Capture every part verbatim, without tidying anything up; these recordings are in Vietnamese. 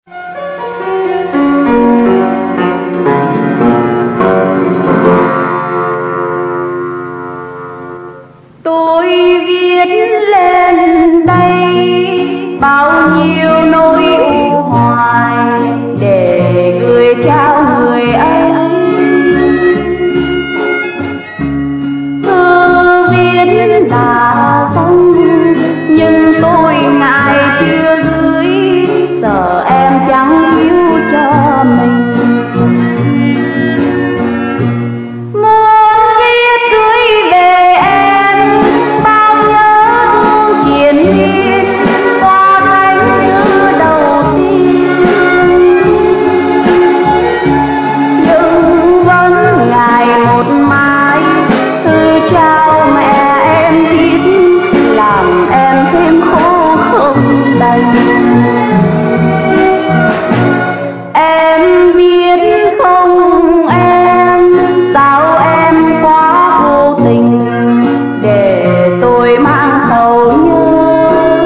Tôi viết lên đây bao nhiêu nỗi u hoài để gửi trao người ấy. Thư viết là xong nhưng tôi ngại chưa gửi, sợ em chẳng yêu cho mình. Em biết không em, sao em quá vô tình để tôi mang sầu nhớ.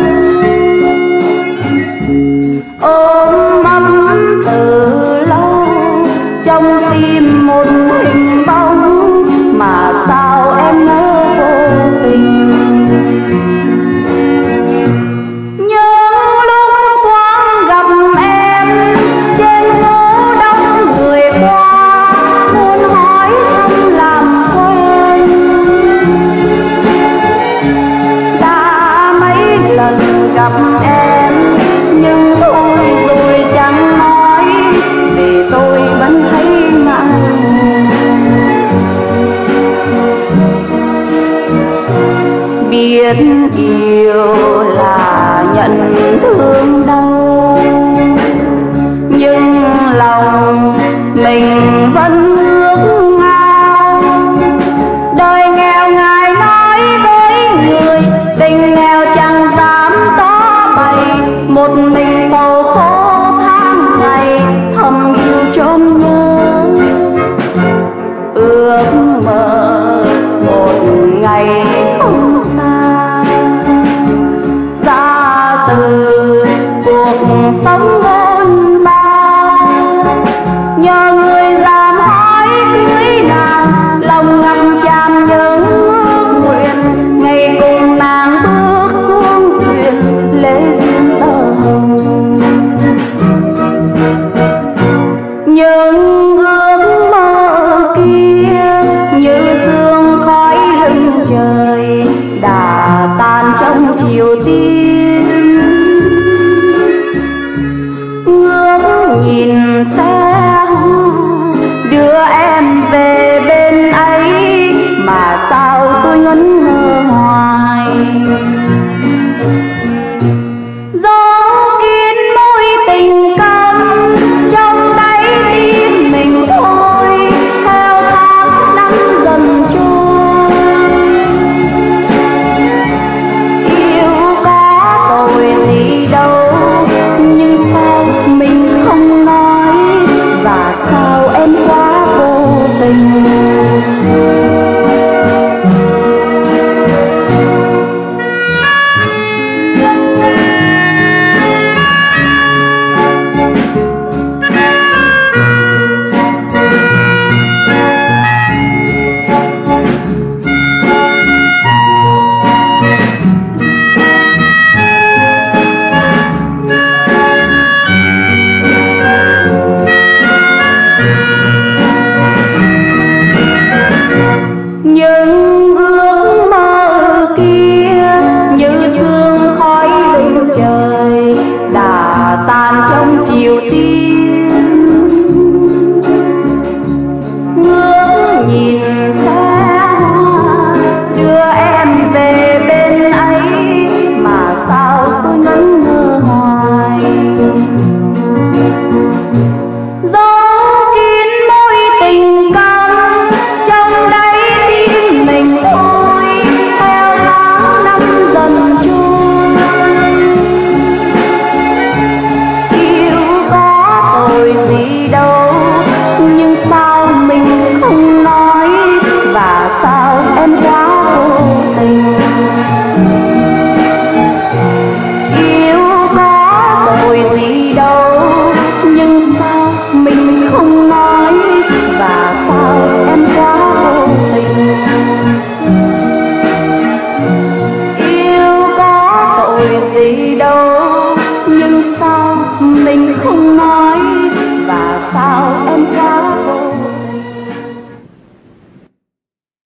Ôm ấm từ lâu trong tim một hình bóng, mà sao em nỡ vô tình. Gặp em nhưng tôi rồi chẳng nói, vì tôi vẫn thấy ngại. Biết yêu là nhận thương đau, nhưng lòng mình vẫn ước ao. Đời nghèo ngài nói với người, tình nghèo chẳng dám tỏ bày. Một mình sầu khổ tháng ngày thầm yêu chốn nhớ. Ước mơ một ngày không xa, ra từ cuộc sống